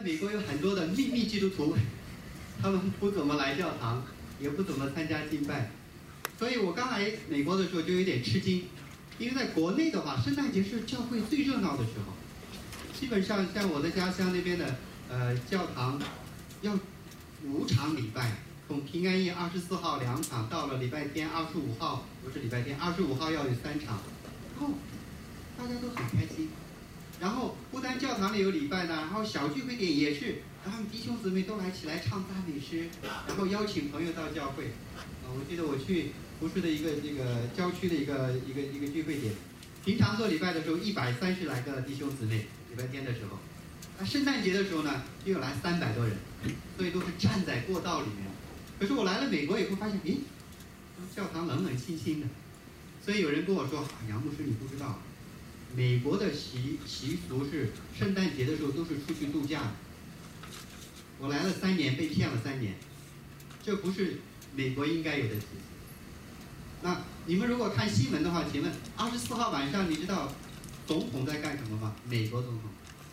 美国有很多的秘密基督徒，他们不怎么来教堂，也不怎么参加敬拜，所以我刚来美国的时候就有点吃惊，因为在国内的话，圣诞节是教会最热闹的时候，基本上像我的家乡那边的教堂要5场礼拜，从平安夜24号2场，到了礼拜天25号，不是礼拜天25号要有3场，然后大家都很开心。然后不单教堂里有礼拜呢，然后小聚会点也是，然后弟兄姊妹都起来唱赞美诗，然后邀请朋友到教会。我记得我去服侍的一个这个郊区的一个聚会点，平常做礼拜的时候130来个弟兄姊妹，礼拜天的时候，圣诞节的时候呢，就有来300多人，所以都是站在过道里面。可是我来了美国以后发现，诶，教堂冷冷清清的，所以有人跟我说，杨牧师你不知道。美国的习俗是圣诞节的时候都是出去度假的。我来了3年，被骗了3年，这不是美国应该有的习俗。那你们如果看新闻的话，请问24号晚上你知道总统在干什么吗？美国总统，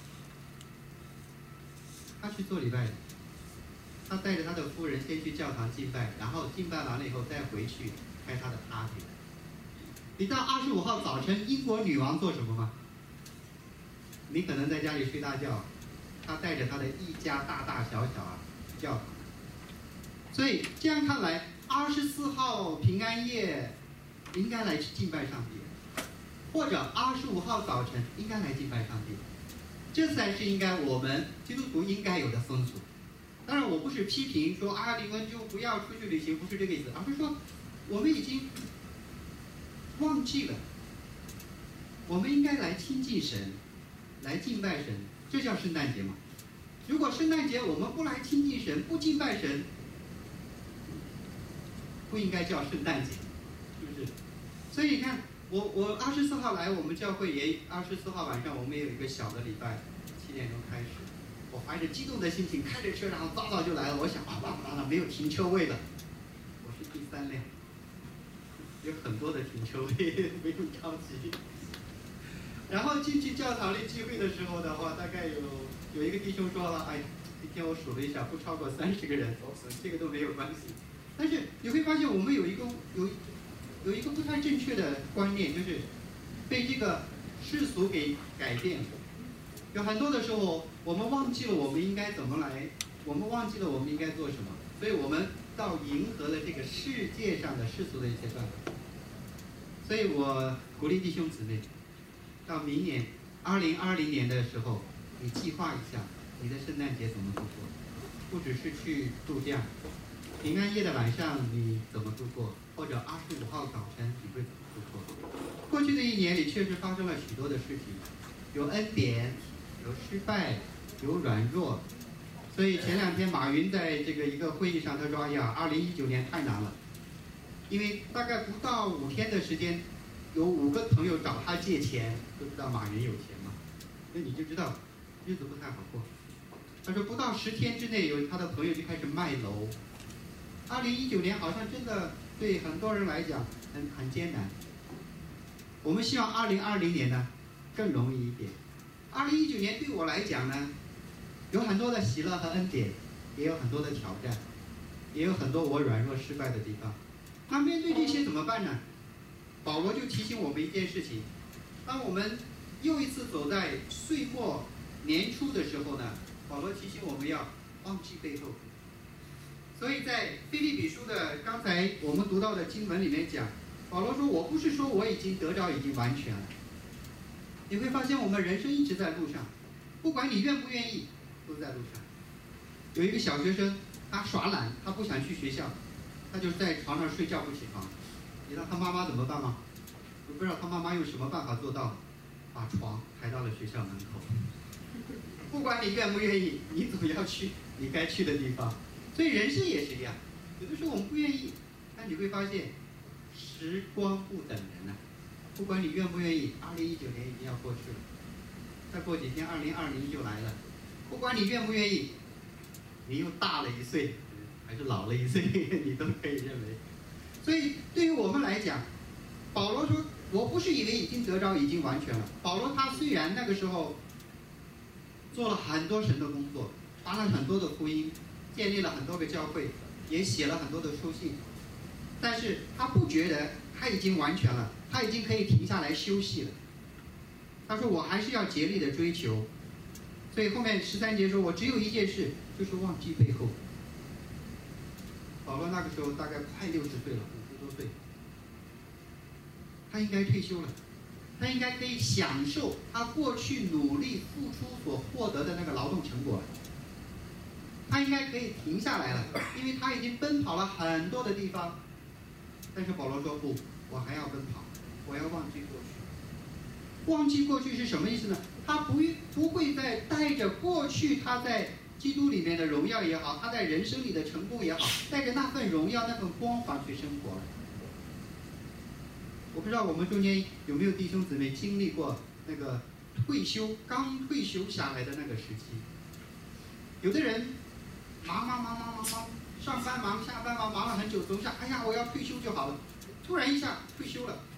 他去做礼拜的，他带着他的夫人先去教堂敬拜，然后敬拜完了以后再回去开他的 party。你知道25号早晨英国女王做什么吗？你可能在家里睡大觉，她带着她的一家大大小小去教堂。所以这样看来，24号平安夜应该来敬拜上帝，或者25号早晨应该来敬拜上帝，这才是应该我们基督徒应该有的风俗。当然，我不是批评说你们就不要出去旅行，不是这个意思，而是说我们已经忘记了，我们应该来亲近神，来敬拜神，这叫圣诞节嘛。如果圣诞节我们不来亲近神，不敬拜神，不应该叫圣诞节，是不是？所以你看，我24号来我们教会，也24号晚上我们也有一个小的礼拜，7点钟开始。我怀着激动的心情开着车，然后早就来了。我想没有停车位了，我是第3辆。有很多的停车位，不用着急。然后进去教堂里聚会的时候的话，大概有一个弟兄说了，今天我数了一下，不超过30个人，这个都没有关系。但是你会发现，我们有一个不太正确的观念，就是被这个世俗给改变了。有很多的时候，我们忘记了我们应该怎么来，我们忘记了我们应该做什么，所以我们到迎合了这个世界上的世俗的一些办法。所以我鼓励弟兄姊妹，到明年2020年的时候，你计划一下你的圣诞节怎么度过，不只是去度假，平安夜的晚上你怎么度过，或者25号早晨你会怎么度过。过去的1年里确实发生了许多的事情，有恩典，有失败，有软弱。所以前2天马云在这个一个会议上他说，2019年太难了，因为大概不到5天的时间，有5个朋友找他借钱，都知道马云有钱嘛，那你就知道日子不太好过。他说不到10天之内，有他的朋友就开始卖楼。2019年好像真的对很多人来讲很艰难。我们希望2020年呢更容易一点。2019年对我来讲呢，有很多的喜乐和恩典，也有很多的挑战，也有很多我软弱失败的地方。那面对这些怎么办呢？保罗就提醒我们一件事情，当我们又一次走在岁末年初的时候呢，保罗提醒我们要忘记背后。所以在腓立比书的刚才我们读到的经文里面讲，保罗说，我不是说我已经得着已经完全了。你会发现我们人生一直在路上，不管你愿不愿意，都在路上。有一个小学生，他耍懒，他不想去学校，他就在床上睡觉不起床。你知道他妈妈怎么办吗？我不知道他妈妈用什么办法做到，把床抬到了学校门口。不管你愿不愿意，你总要去你该去的地方。所以人生也是一样，有的时候我们不愿意，但你会发现时光不等人啊。不管你愿不愿意，2019年已经要过去了，再过几天2020就来了。不管你愿不愿意，你又大了1岁，还是老了1岁，你都可以认为。所以对于我们来讲，保罗说，我不是以为已经得着已经完全了。保罗他虽然那个时候做了很多神的工作，传了很多的福音，建立了很多个教会，也写了很多的书信。但是他不觉得他已经完全了，他已经可以停下来休息了。他说我还是要竭力的追求。所以后面13节说，我只有一件事，就是忘记背后。保罗那个时候大概快60岁了，50多岁，他应该退休了，他应该可以享受他过去努力付出所获得的那个劳动成果了。他应该可以停下来了，因为他已经奔跑了很多的地方。但是保罗说不，我还要奔跑，我要忘记过去。忘记过去是什么意思呢？他不会再带着过去他在基督里面的荣耀也好，他在人生里的成功也好，带着那份荣耀、那份光环去生活了。我不知道我们中间有没有弟兄姊妹经历过那个刚退休下来的那个时期。有的人忙，上班忙，下班忙，忙了很久，总想，哎呀，我要退休就好了。突然一下退休了，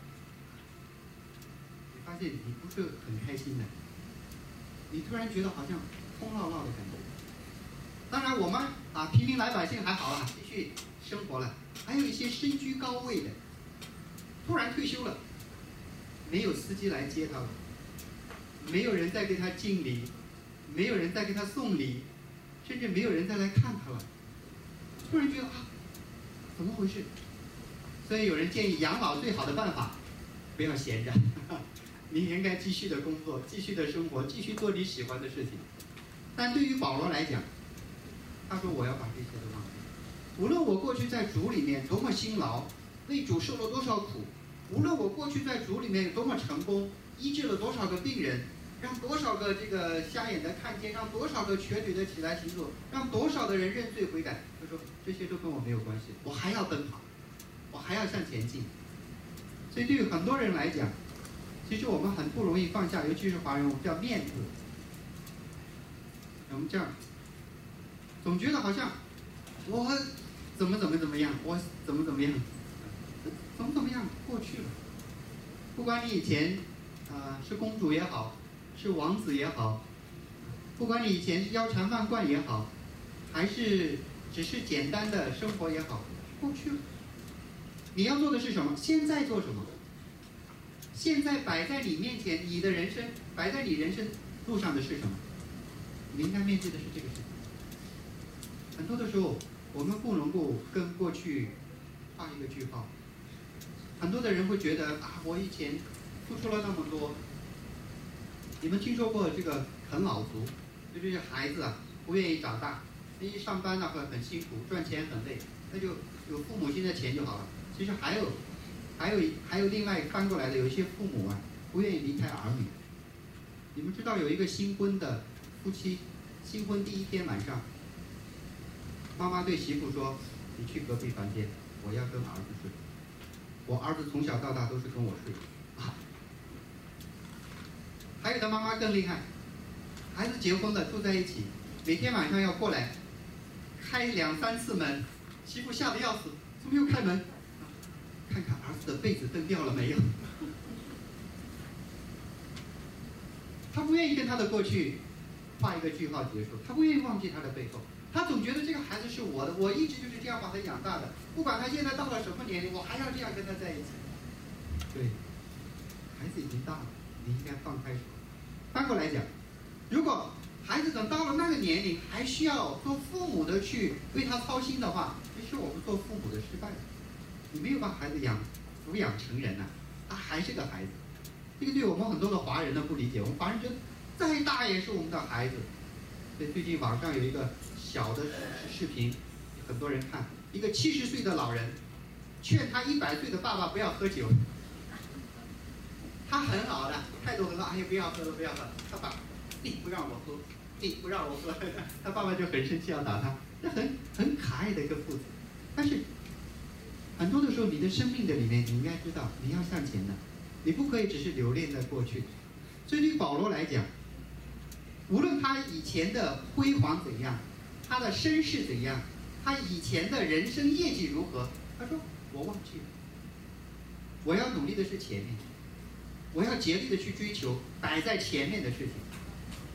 你发现你不是很开心的，你突然觉得好像空落落的感觉。当然我们平民老百姓还好了，继续生活了。还有一些身居高位的，突然退休了，没有司机来接他了，没有人再给他敬礼，没有人再给他送礼，甚至没有人再来看他了。突然觉得怎么回事？所以有人建议养老最好的办法，不要闲着，你应该继续的工作，继续的生活，继续做你喜欢的事情。但对于保罗来讲，他说我要把这些都忘记。无论我过去在主里面多么辛劳，为主受了多少苦，无论我过去在主里面有多么成功，医治了多少个病人，让多少个这个瞎眼的看见，让多少个瘸腿的起来行走，让多少的人认罪悔改。他说这些都跟我没有关系，我还要奔跑，我还要向前进。所以对于很多人来讲，其实我们很不容易放下，尤其是华人，我们叫面子。我们这样总觉得好像我怎么样，我怎么样，过去了。不管你以前是公主也好，是王子也好，不管你以前是腰缠万贯也好，还是只是简单的生活也好，过去了。你要做的是什么？现在做什么？现在摆在你面前，你的人生摆在你人生路上的是什么？你应该面对的是这个事情。很多的时候，我们不能够跟过去画一个句号。很多的人会觉得我以前付出了那么多。你们听说过这个啃老族？就这些孩子不愿意长大，一上班会很辛苦，赚钱很累，那就有父母亲的钱就好了。其实还有另外翻过来的，有一些父母不愿意离开儿女。你们知道有一个新婚的夫妻，新婚第一天晚上，妈妈对媳妇说：“你去隔壁房间，我要跟儿子睡。我儿子从小到大都是跟我睡。”还有的妈妈更厉害，孩子结婚了，住在一起，每天晚上要过来开2、3次门，媳妇吓得要死，怎么又开门？看看儿子的被子蹬掉了没有？他不愿意跟他的过去画一个句号结束，他不愿意忘记他的背后，他总觉得这个孩子是我的，我一直就是这样把他养大的，不管他现在到了什么年龄，我还要这样跟他在一起。对，孩子已经大了，你应该放开手。反过来讲，如果孩子等到了那个年龄，还需要做父母的去为他操心的话，其实我们做父母的失败了。你没有把孩子抚养成人他还是个孩子。这个对我们很多的华人的不理解，我们华人觉得再大也是我们的孩子。所以最近网上有一个小的视频，很多人看，一个70岁的老人劝他100岁的爸爸不要喝酒，他很好的态度很好，不要喝了不要喝，他爸你不让我喝，你不让我喝，他爸爸就很生气要打他，这很可爱的一个父子。但是很多的时候，你的生命的里面，你应该知道你要向前的，你不可以只是留恋在过去。所以对于保罗来讲，无论他以前的辉煌怎样，他的身世怎样，他以前的人生业绩如何，他说我忘记了，我要努力的是前面，我要竭力的去追求摆在前面的事情。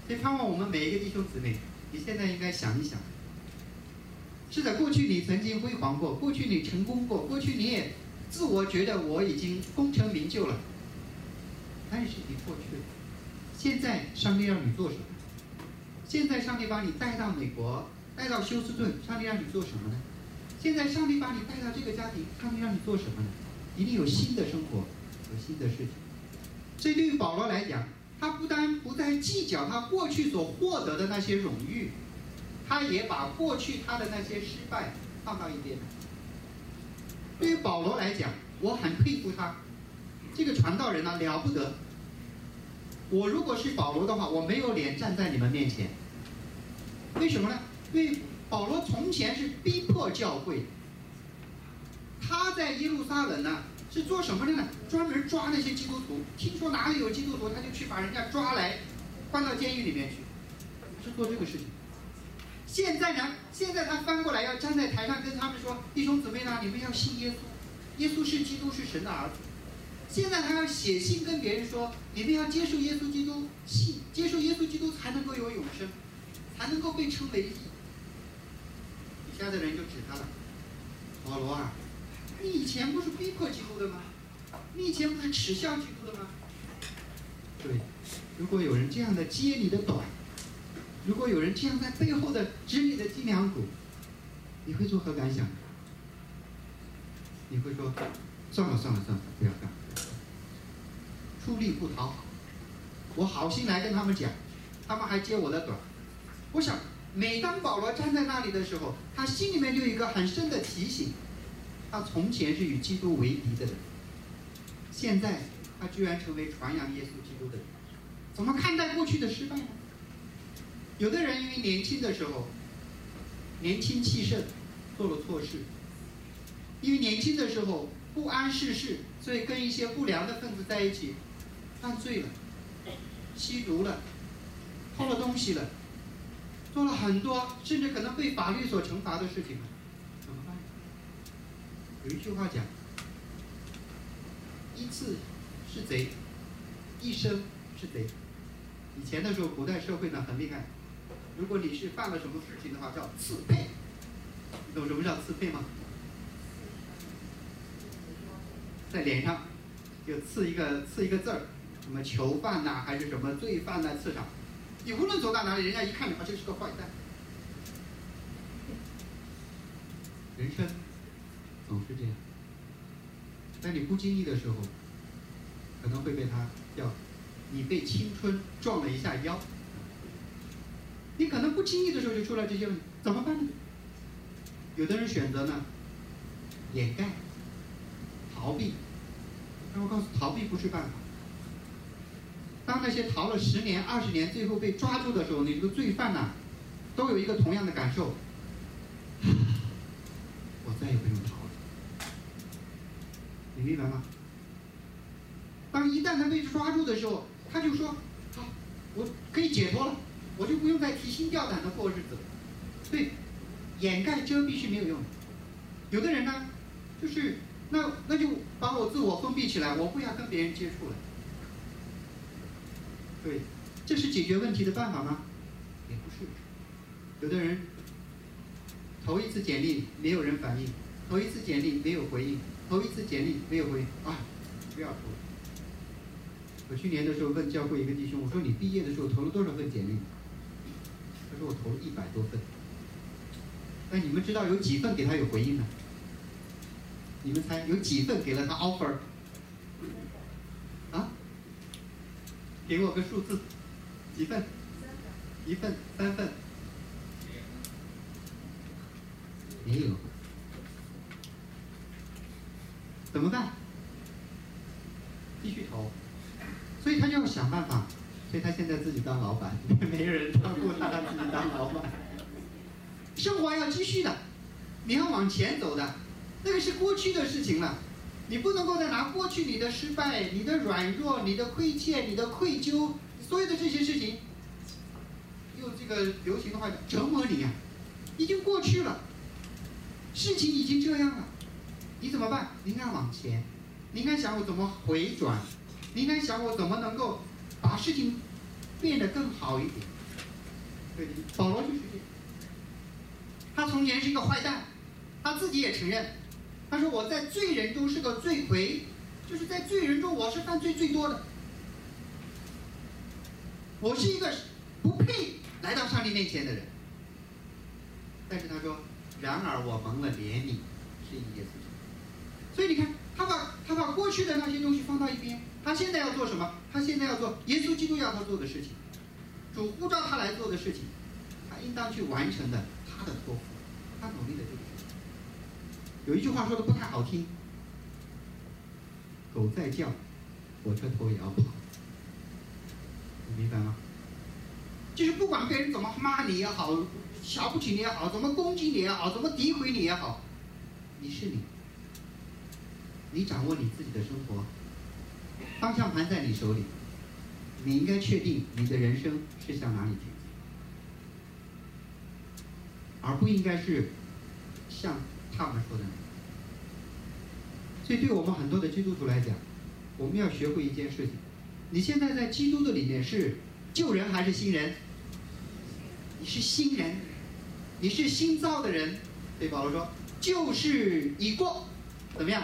所以盼望我们每一个弟兄姊妹，你现在应该想一想，是的，过去你曾经辉煌过，过去你成功过，过去你也自我觉得我已经功成名就了，但是你过去了。现在上帝让你做什么？现在上帝把你带到美国，带到休斯顿，上帝让你做什么呢？现在上帝把你带到这个家庭，上帝让你做什么呢？一定有新的生活，有新的事情。所以对于保罗来讲，他不但不再计较他过去所获得的那些荣誉，他也把过去他的那些失败放到一边。对于保罗来讲，我很佩服他，这个传道人啊，了不得。我如果是保罗的话，我没有脸站在你们面前。为什么呢？因为保罗从前是逼迫教会，他在耶路撒冷呢是做什么的呢？专门抓那些基督徒，听说哪里有基督徒，他就去把人家抓来，关到监狱里面去，是做这个事情。现在呢，现在他翻过来要站在台上跟他们说：“弟兄姊妹呢，你们要信耶稣，耶稣是基督，是神的儿子。”现在他要写信跟别人说：“你们要接受耶稣基督，信接受耶稣基督才能够有永生，才能够被称为义。”底下的人就指他了：“保罗啊，你以前不是逼迫基督的吗？你以前不是耻笑基督的吗？”对，如果有人这样的揭你的短，如果有人这样在背后的指你的脊梁骨，你会作何感想？你会说：“算了，不要干，出力不讨好。我好心来跟他们讲，他们还揭我的短。”我想，每当保罗站在那里的时候，他心里面就有一个很深的提醒：他从前是与基督为敌的人，现在他居然成为传扬耶稣基督的人。怎么看待过去的失败呢？有的人因为年轻的时候年轻气盛，做了错事；因为年轻的时候不谙世事，所以跟一些不良的分子在一起，犯罪了，吸毒了，偷了东西了，做了很多甚至可能被法律所惩罚的事情了，怎么办？有一句话讲：一次是贼，一生是贼。以前的时候，古代社会呢很厉害，如果你是犯了什么事情的话，叫刺配。你懂什么叫刺配吗？在脸上就刺一个字儿，什么囚犯呐、还是什么罪犯呐、刺上。你无论走到哪里，人家一看你，这是个坏蛋。人生总是这样，在你不经意的时候，可能会被他叫你被青春撞了一下腰。你可能不经意的时候就出了这些问题，怎么办呢？有的人选择呢掩盖、逃避，但我告诉逃避不是办法。当那些逃了10年、20年，最后被抓住的时候，你这个罪犯呐，都有一个同样的感受：我再也不用逃了。你明白吗？当一旦他被抓住的时候，他就说：好，我可以解脱了，我就不用再提心吊胆的过日子了。所以掩盖遮蔽是没有用的。有的人呢，就是那就把我自我封闭起来，我不要跟别人接触了。对，这是解决问题的办法吗？也不是。有的人投一次简历没有人反应，投一次简历没有回应，投一次简历没有回应，啊，不要投了。我去年的时候问教会一个弟兄，我说你毕业的时候投了多少份简历？他说我投了100多份。但你们知道有几份给他有回应呢？你们猜有几份给了他 offer？ 啊？给我个数字，几份？1份、3份？没有。怎么办？继续投。所以他就要想办法。所以他现在自己当老板，没人照顾他，他自己当老板。生活要继续的，你要往前走的，那个是过去的事情了。你不能够再拿过去你的失败、你的软弱、你的亏欠、你的愧疚，所有的这些事情，用这个流行的话折磨你呀、已经过去了，事情已经这样了，你怎么办？你应该往前，你应该想我怎么回转，你应该想我怎么能够把事情变得更好一点。 对，保罗就是这样。他从前是一个坏蛋，他自己也承认，他说我在罪人中是个罪魁，就是在罪人中我是犯罪最多的，我是一个不配来到上帝面前的人。但是他说，然而我蒙了怜悯，是因耶稣基督。所以你看，他把过去的那些东西放到一边，他现在要做什么？他现在要做耶稣基督要他做的事情，主呼召他来做的事情，他应当去完成的他的托付，他努力的这个事情。有一句话说的不太好听，狗在叫，火车头也要跑，你明白吗？就是不管别人怎么骂你也好，瞧不起你也好，怎么攻击你也好，怎么诋毁你也好，你是你，你掌握你自己的生活，方向盘在你手里，你应该确定你的人生是向哪里前进，而不应该是像他们说的那样。所以对我们很多的基督徒来讲，我们要学会一件事情，你现在在基督的里面是旧人还是新人？你是新人，你是新造的人。对保罗说，旧事已过，怎么样？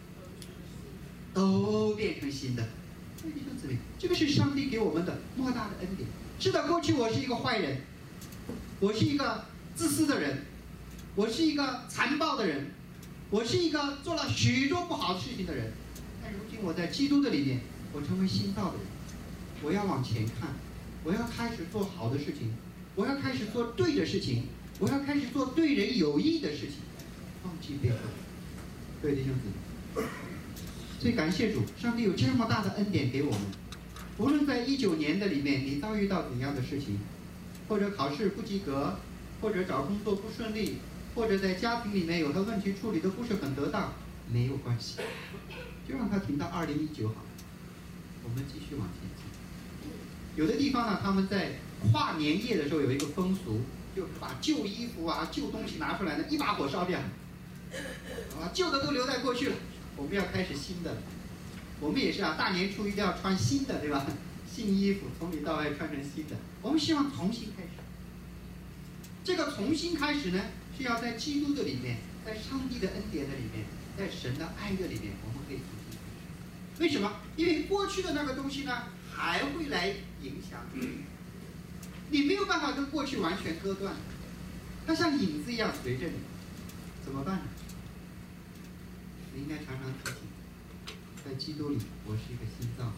都变成新的。弟兄姊妹，这个是上帝给我们的莫大的恩典。是的，过去我是一个坏人，我是一个自私的人，我是一个残暴的人，我是一个做了许多不好的事情的人。但如今我在基督的里面，我成为新造的人，我要往前看，我要开始做好的事情，我要开始做对的事情，我要开始做对人有益的事情，忘记背后。对，弟兄姊妹，所以感谢主，上帝有这么大的恩典给我们。无论在19年的里面，你遭遇到怎样的事情，或者考试不及格，或者找工作不顺利，或者在家庭里面有的问题处理的不是很得当，没有关系，就让它停到2019好，我们继续往前进。有的地方呢，他们在跨年夜的时候有一个风俗，就是把旧衣服啊、旧东西拿出来呢，一把火烧掉，旧的都留在过去了，我们要开始新的。我们也是啊，大年初一都要穿新的，对吧？新衣服从里到外穿成新的。我们希望重新开始。这个重新开始呢，是要在基督的里面，在上帝的恩典的里面，在神的爱的里面，我们可以重新开始。为什么？因为过去的那个东西呢，还会来影响你。你没有办法跟过去完全割断，它像影子一样随着你，怎么办呢？你应该常常提醒，在基督里，我是一个新造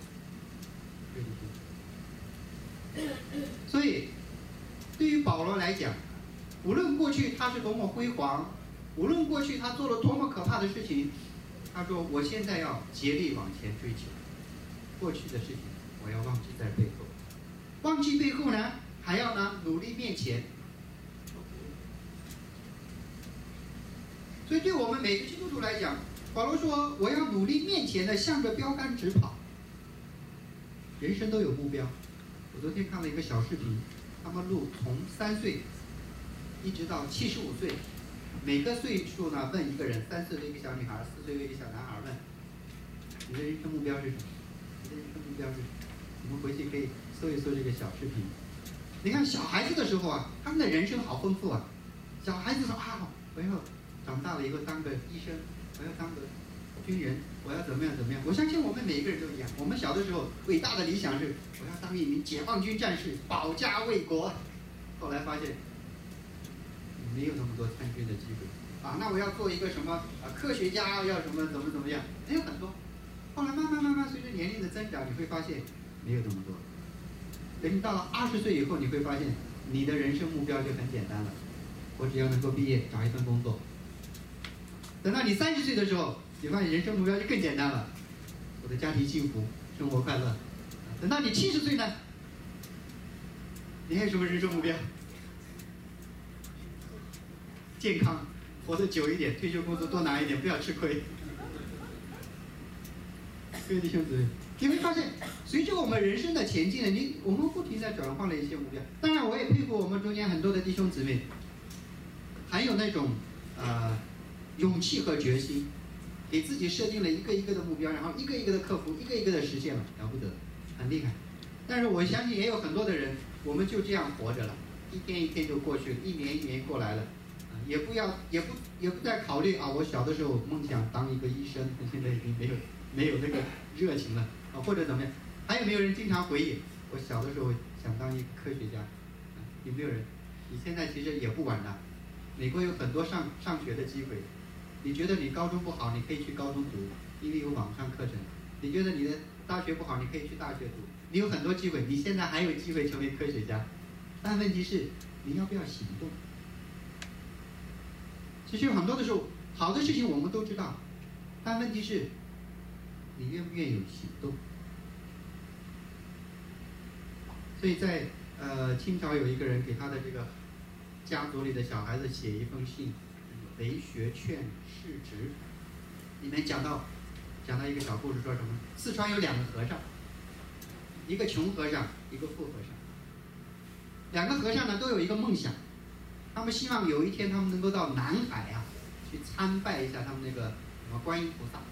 的。所以，对于保罗来讲，无论过去他是多么辉煌，无论过去他做了多么可怕的事情，他说：“我现在要竭力往前追求，过去的事情我要忘记在背后，忘记背后呢，还要呢努力面前。”所以，对我们每个基督徒来讲，保罗说：“我要努力面前的，向着标杆直跑。”人生都有目标。我昨天看了一个小视频，他们录从3岁一直到75岁，每个岁数呢问一个人，3岁的一个小女孩，4岁的一个小男孩问：“你的人生目标是什么？你的人生目标是什么？”你们回去可以搜一搜这个小视频。你看小孩子的时候啊，他们的人生好丰富啊。小孩子说啊，我要长大了以后当个医生，我要当个军人，我要怎么样怎么样。我相信我们每一个人都一样。我们小的时候伟大的理想是我要当一名解放军战士，保家卫国。后来发现没有那么多参军的机会啊。那我要做一个什么科学家，要什么怎么样，没有很多。后来慢慢随着年龄的增长，你会发现没有那么多。等你到了20岁以后，你会发现你的人生目标就很简单了，我只要能够毕业，找一份工作。等到你30岁的时候，你发现人生目标就更简单了，我的家庭幸福，生活快乐。等到你70岁呢，你还有什么人生目标？健康，活得久一点，退休工资多拿一点，不要吃亏。各位弟兄姊妹，你会发现，随着我们人生的前进呢，我们不停地转换了一些目标。当然，我也佩服我们中间很多的弟兄姊妹，还有那种勇气和决心，给自己设定了一个一个的目标，然后一个一个的克服，一个一个的实现了，了不得，很厉害。但是我相信也有很多的人，我们就这样活着了， 一天一天就过去了，一年一年过来了，也不再考虑啊，我小的时候梦想当一个医生，现在已经没有那个热情了啊，或者怎么样？还有没有人经常回忆我小的时候想当一个科学家？有没有人？你现在其实也不晚了，美国有很多上学的机会。你觉得你高中不好，你可以去高中读，因为有网上课程。你觉得你的大学不好，你可以去大学读，你有很多机会。你现在还有机会成为科学家，但问题是你要不要行动？其实有很多的时候，好的事情我们都知道，但问题是你愿不愿意有行动？所以在清朝有一个人给他的这个家族里的小孩子写一封信，为学劝世直，里面讲到一个小故事，说什么？四川有2个和尚，一个穷和尚，一个富和尚。2个和尚呢都有一个梦想，他们希望有一天他们能够到南海啊去参拜一下他们那个什么观音菩萨。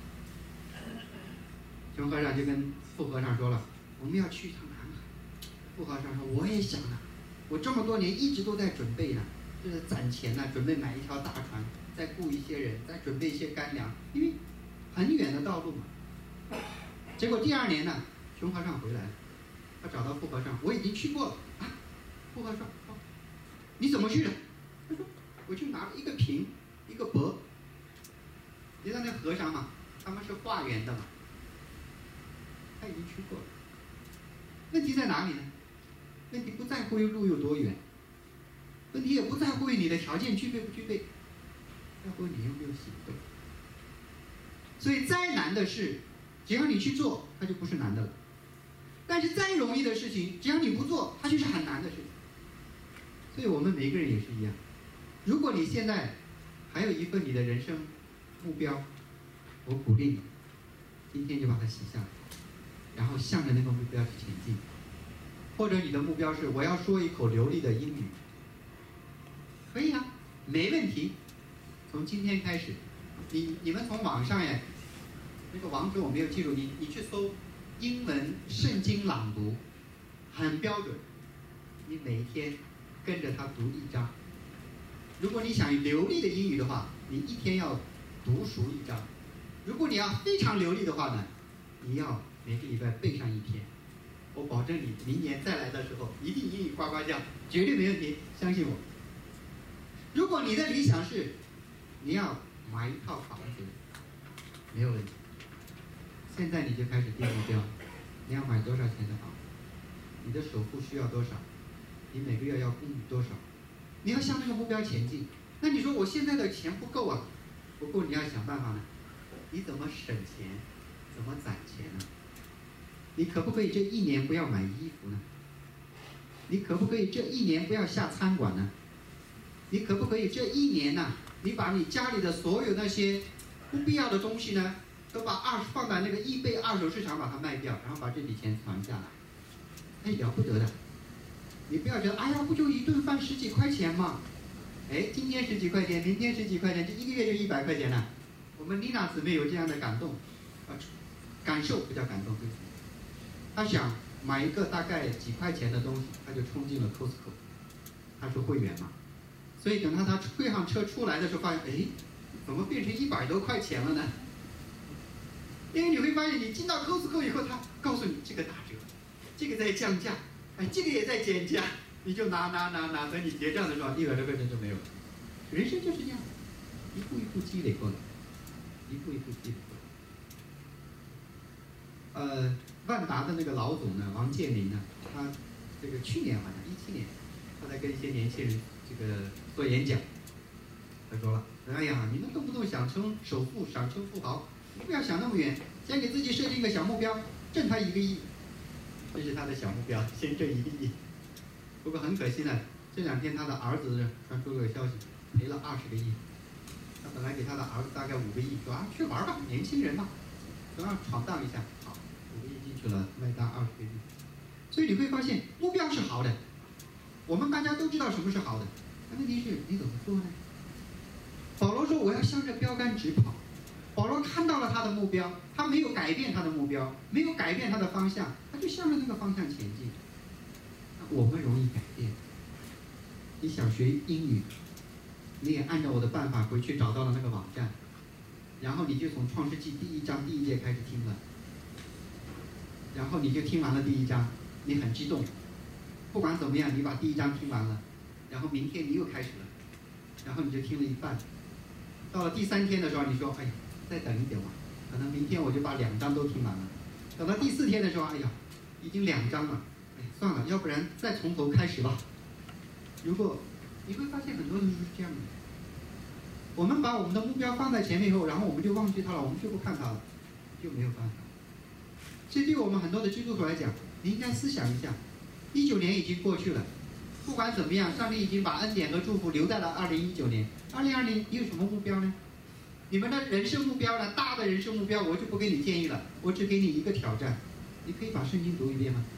穷和尚就跟富和尚说了，我们要去一趟南海。富和尚说，我也想啊，我这么多年一直都在准备呢，就是攒钱呢，准备买一条大船，再雇一些人，再准备一些干粮，因为很远的道路嘛。结果第2年呢，穷和尚回来了，他找到富和尚，我已经去过了啊。富和尚说，你怎么去的？他说，我就拿了一个瓶，一个钵。你知道那和尚嘛，他们是化缘的嘛，他已经去过了。问题在哪里呢？问题不在乎于路有多远，问题也不在乎于你的条件具备不具备，在乎你有没有行动。所以再难的事，只要你去做，它就不是难的了。但是再容易的事情，只要你不做，它就是很难的事情。所以我们每个人也是一样。如果你现在还有一份你的人生目标，我鼓励你，今天就把它写下来，然后向着那个目标去前进。或者你的目标是我要说一口流利的英语，可以啊，没问题。从今天开始，你们从网上呀，那个网址我没有记住，你去搜英文圣经朗读，很标准。你每天跟着他读1章。如果你想流利的英语的话，你一天要读熟1章。如果你要非常流利的话呢，你要每个礼拜背上1篇。我保证你明年再来的时候，一定英语呱呱叫，绝对没问题，相信我。如果你的理想是你要买一套房子，没有问题。现在你就开始定目标，你要买多少钱的房子？你的首付需要多少？你每个月要供多少？你要向这个目标前进。那你说我现在的钱不够啊，不够你要想办法呢。你怎么省钱？怎么攒钱呢？你可不可以这1年不要买衣服呢？你可不可以这1年不要下餐馆呢？你可不可以这1年呢，你把你家里的所有那些不必要的东西呢，都放在那个易贝二手市场把它卖掉，然后把这笔钱存下来？哎，了不得的！你不要觉得，哎呀，不就一顿饭10几块钱嘛？哎，今天10几块钱，明天10几块钱，这1个月就100块钱了。我们丽娜姊妹有这样的感动，感受不叫感动，对不对？她想买一个大概几块钱的东西，她就冲进了 Costco， 她是会员嘛。所以等她柜上车出来的时候，发现，哎，怎么变成100多块钱了呢？因为你会发现，你进到 Costco 以后，他告诉你这个打折，这个在降价，哎，这个也在减价，你就拿，等你结账的时候，100多块钱就没有了。人生就是这样，一步一步积累过来，一步一步积累过来。万达的那个老总呢，王健林呢，他这个去年好像17年，他在跟一些年轻人这个做演讲，他说了，哎呀，你们动不动想成首富，想成富豪，不要想那么远，先给自己设定一个小目标，挣他1个亿，这是他的小目标，先挣1个亿。不过很可惜呢，这2天他的儿子传出了个消息，赔了20个亿。他本来给他的儿子大概5个亿，说啊去玩吧，年轻人嘛，总要闯荡一下，好，5个亿进去了，卖单20个亿。所以你会发现目标是好的，我们大家都知道什么是好的，但问题是你怎么做呢？保罗说我要向着标杆直跑。保罗看到了他的目标，他没有改变他的目标，没有改变他的方向，他就向着那个方向前进。我们容易改变， 你想学英语，你也按照我的办法回去找到了那个网站，然后你就从创世纪第1章第1节开始听了，然后你就听完了第1章，你很激动，不管怎么样，你把第1章听完了，然后明天你又开始了，然后你就听了一半，到了第3天的时候，你说，哎呀，再等一点吧，可能明天我就把2章都听完了，等到第4天的时候，哎呀，已经2章了，哎，算了，要不然再从头开始吧。如果你会发现很多人都是这样的，我们把我们的目标放在前面以后，然后我们就忘记它了，我们就不看它了，就没有办法。所以对我们很多的基督徒来讲，你应该思想一下，19年已经过去了，不管怎么样，上帝已经把恩典和祝福留在了2019年。2020你有什么目标呢？你们的人生目标呢？大的人生目标我就不给你建议了，我只给你一个挑战，你可以把圣经读一遍吗？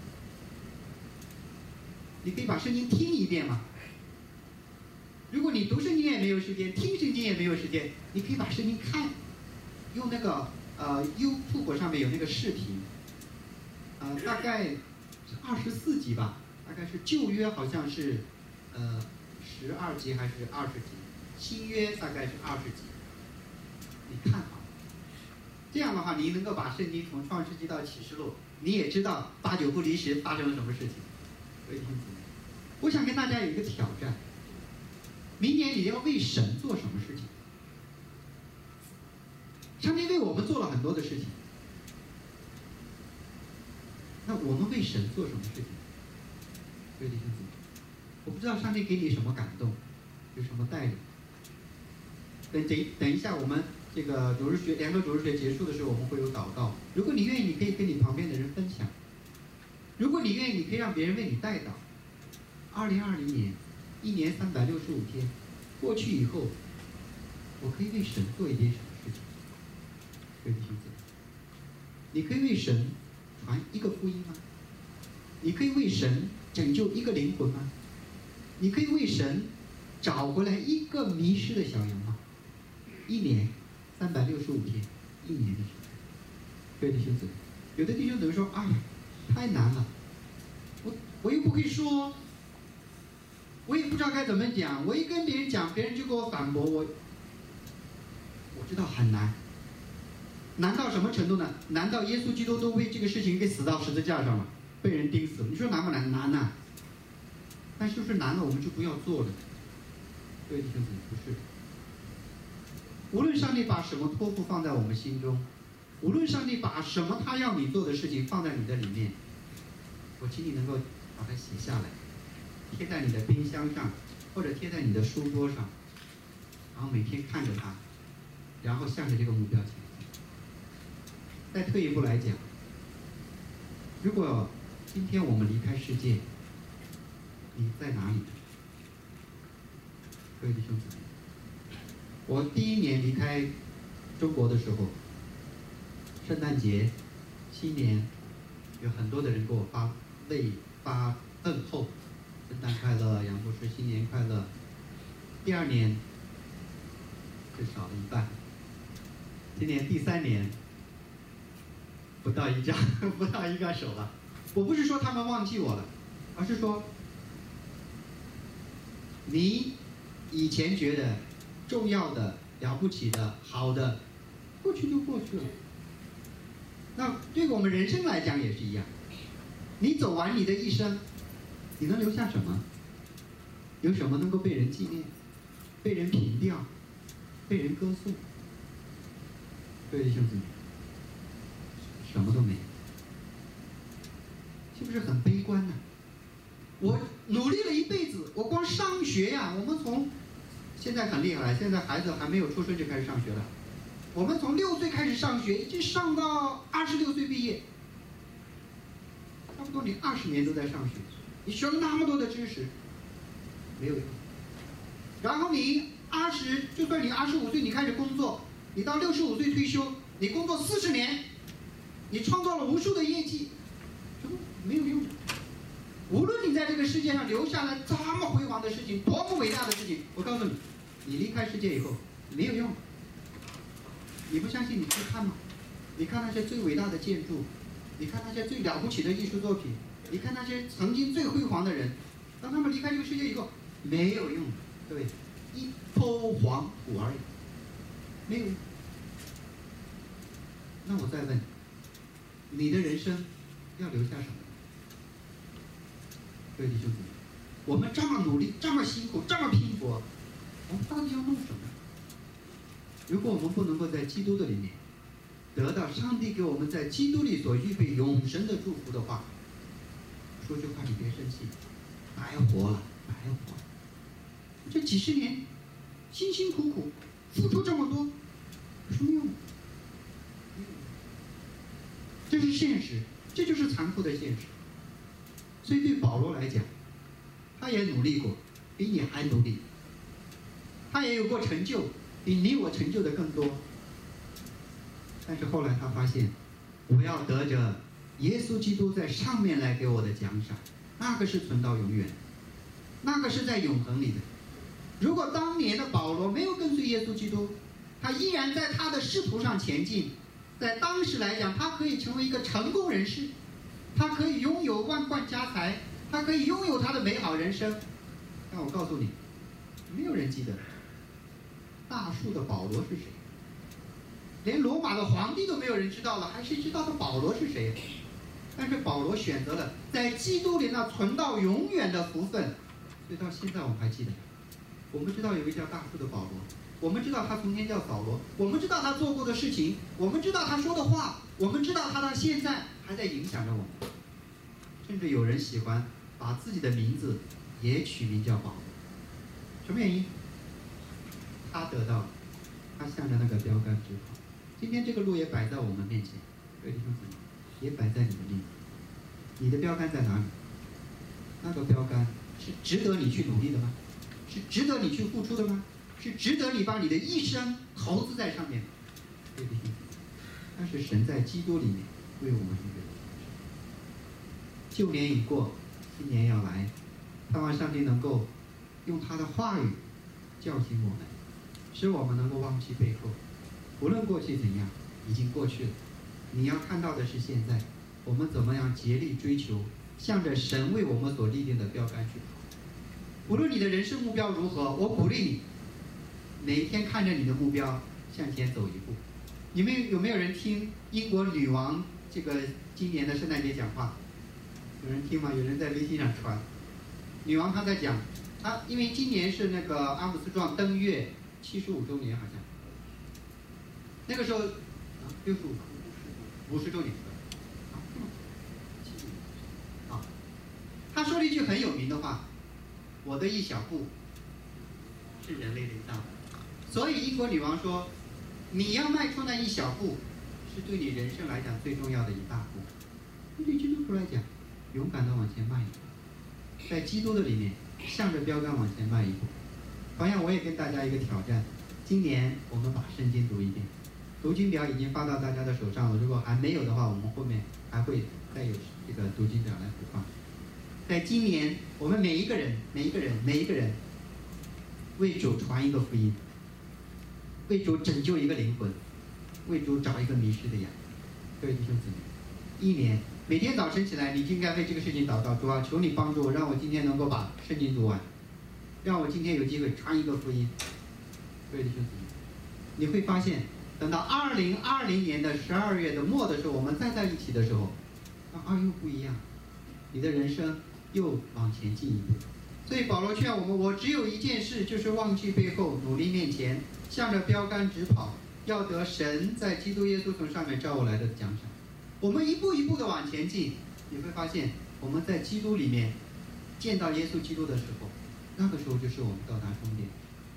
你可以把圣经听一遍吗？如果你读圣经也没有时间，听圣经也没有时间，你可以把圣经看，用那个YouTube 上面有那个视频，大概是24集吧，大概是旧约好像是12集还是20集，新约大概是20集，你看好，这样的话你能够把圣经从创世纪到启示录，你也知道8、9不离10发生了什么事情。所以我想跟大家有一个挑战，明年你要为神做什么事情？上帝为我们做了很多的事情，那我们为神做什么事情？各位弟兄姊妹，我不知道上帝给你什么感动，有什么带领。等一下，我们这个主日学2个主日学结束的时候，我们会有祷告。如果你愿意，你可以跟你旁边的人分享；如果你愿意，你可以让别人为你代祷。2020年，1年365天过去以后，我可以为神做一点什么事情？各位弟兄姊妹，你可以为神传一个福音吗？你可以为神拯救一个灵魂吗？你可以为神找回来一个迷失的小羊吗？1年365天，1年的时间。各位弟兄姊妹，有的弟兄姊妹说：“哎呀，太难了，我又不会说。”我也不知道该怎么讲，我一跟别人讲，别人就给我反驳我知道很难，难到什么程度呢？难道耶稣基督都为这个事情给死到十字架上了，被人钉死了？你说难不难？难呐！但是不是难了我们就不要做了？各位弟兄姊妹，不是。无论上帝把什么托付放在我们心中，无论上帝把什么他要你做的事情放在你的里面，我请你能够把它写下来，贴在你的冰箱上，或者贴在你的书桌上，然后每天看着它，然后向着这个目标前进。再退一步来讲，如果今天我们离开世界，你在哪里？各位弟兄姊妹，我第1年离开中国的时候，圣诞节、新年，有很多的人给我发问候。圣诞快乐，杨博士，新年快乐。第2年就少了一半，今年第3年不到1张，不到1个手了。我不是说他们忘记我了，而是说你以前觉得重要的、了不起的、好的，过去就过去了。那对我们人生来讲也是一样，你走完你的一生，你能留下什么？有什么能够被人纪念、被人评调、被人歌颂？各位弟兄姊妹，什么都没有，是不是很悲观呢？我努力了一辈子，我光上学呀，我们从现在很厉害了，现在孩子还没有出生就开始上学了。我们从6岁开始上学，一直上到26岁毕业，差不多你20年都在上学。你学了那么多的知识，没有用。然后就算你25岁你开始工作，你到65岁退休，你工作40年，你创造了无数的业绩，什么没有用。无论你在这个世界上留下了这么辉煌的事情，多么伟大的事情，我告诉你，你离开世界以后没有用。你不相信你去看吗？你看那些最伟大的建筑，你看那些最了不起的艺术作品，你看那些曾经最辉煌的人，当他们离开这个世界以后， 没有用的，各位，一坨黄土而已，没有用。那我再问，你的人生要留下什么？各位弟兄姊妹，我们这么努力，这么辛苦，这么拼搏，我们到底要弄什么？如果我们不能够在基督的里面得到上帝给我们在基督里所预备永生的祝福的话，说句话你别生气，白活了，白活了。这几十年辛辛苦苦付出这么多，有什么用？这是现实，这就是残酷的现实。所以对保罗来讲，他也努力过，比你还努力，他也有过成就，比你我成就的更多。但是后来他发现，我要得着耶稣基督在上面来给我的奖赏，那个是存到永远，那个是在永恒里的。如果当年的保罗没有跟随耶稣基督，他依然在他的仕途上前进，在当时来讲，他可以成为一个成功人士，他可以拥有万贯家财，他可以拥有他的美好人生。但我告诉你，没有人记得大树的保罗是谁，连罗马的皇帝都没有人知道了，还谁知道的保罗是谁？但是保罗选择了在基督里那存到永远的福分，所以到现在我们还记得。我们知道有一个叫大树的保罗，我们知道他从前叫扫罗，我们知道他做过的事情，我们知道他说的话，我们知道他到现在还在影响着我们。甚至有人喜欢把自己的名字也取名叫保罗，什么原因？他得到了，他向着那个标杆直跑。今天这个路也摆在我们面前，各位弟兄姊妹，也摆在你的面前。你的标杆在哪里？那个标杆是值得你去努力的吗？是值得你去付出的吗？是值得你把你的一生投资在上面的？各位弟兄姊妹，但是神在基督里面为我们预备。旧年已过，新年要来，盼望上帝能够用他的话语叫醒我们，使我们能够忘记背后，无论过去怎样，已经过去了。你要看到的是现在，我们怎么样竭力追求，向着神为我们所立定的标杆去跑。无论你的人生目标如何，我鼓励你，每一天看着你的目标向前走一步。你们有没有人听英国女王这个今年的圣诞节讲话？有人听吗？有人在微信上传。女王她在讲，因为今年是那个阿姆斯壮登月75周年，好像那个时候50周年啊，她说了一句很有名的话：我的一小步是人类的一大步。所以英国女王说，你要迈出那一小步，是对你人生来讲最重要的一大步。对基督徒来讲，勇敢地往前迈一步，在基督的里面向着标杆往前迈一步。同样，我也跟大家一个挑战，今年我们把圣经读一遍，读经表已经发到大家的手上了，如果还没有的话，我们后面还会再有这个读经表来补发。在今年，我们每一个人为主传一个福音，为主拯救一个灵魂，为主找一个迷失的羊。各位弟兄姊妹，一年每天早晨起来，你就应该为这个事情祷告。主啊，求你帮助我，让我今天能够把圣经读完，让我今天有机会传一个福音。各位弟兄姊妹，你会发现，等到2020年的12月的末的时候，我们再在一起的时候，那又不一样，你的人生又往前进一步。所以保罗劝我们，我只有一件事，就是忘记背后，努力面前，向着标杆直跑，要得神在基督耶稣从上面召我来的奖赏。我们一步一步的往前进，你会发现我们在基督里面见到耶稣基督的时候，那个时候就是我们到达终点。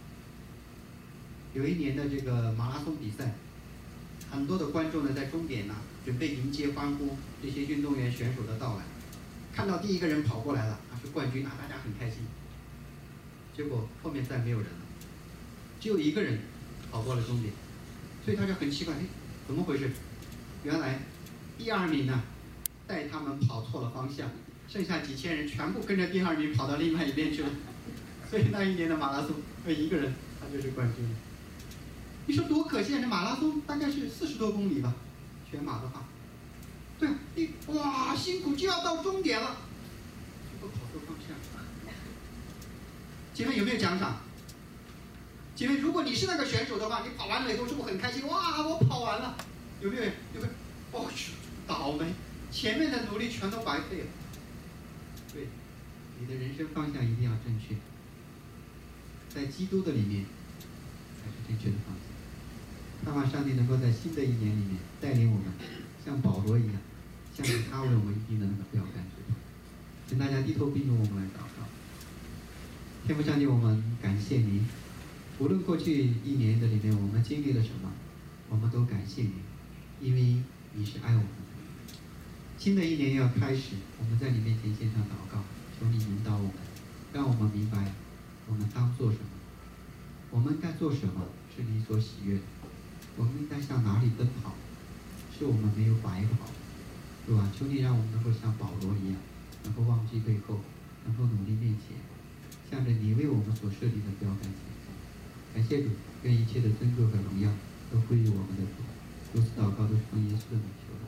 有一年的这个马拉松比赛，很多的观众呢在终点呢准备迎接欢呼这些运动员选手的到来，看到第一个人跑过来了，是冠军，大家很开心。结果后面再没有人了，只有一个人跑过了终点，所以他就很奇怪，怎么回事？原来第二名呢带他们跑错了方向，剩下几千人全部跟着第二名跑到另外一边去了，所以那一年的马拉松一个人他就是冠军。你说多可惜啊！这马拉松大概是40多公里吧，全马的话，对，哇，辛苦就要到终点了，结果跑错方向， 姐妹有没有奖赏？姐妹，如果你是那个选手的话，你跑完了以后是不是很开心？哇，我跑完了，有没有？有没有？哦，倒霉，前面的努力全都白费了。对，你的人生方向一定要正确，在基督的里面才是正确的方向。盼望上帝能够在新的一年里面带领我们，像保罗一样，向着他为我们预定的那个标杆直跑。请大家低头闭目，我们来祷告。天父上帝，我们感谢您。无论过去一年的里面我们经历了什么，我们都感谢你，因为你是爱我们的。新的一年要开始，我们在你面前献上祷告，求你引导我们，让我们明白我们当做什么，我们该做什么是你所喜悦的，我们应该向哪里奔跑，是我们没有白跑，对吧？求你让我们能够像保罗一样，能够忘记背后，能够努力面前，向着你为我们所设立的标杆前进。感谢主，愿一切的尊贵和荣耀都归于我们的主。如此祷告都是奉耶稣的名求。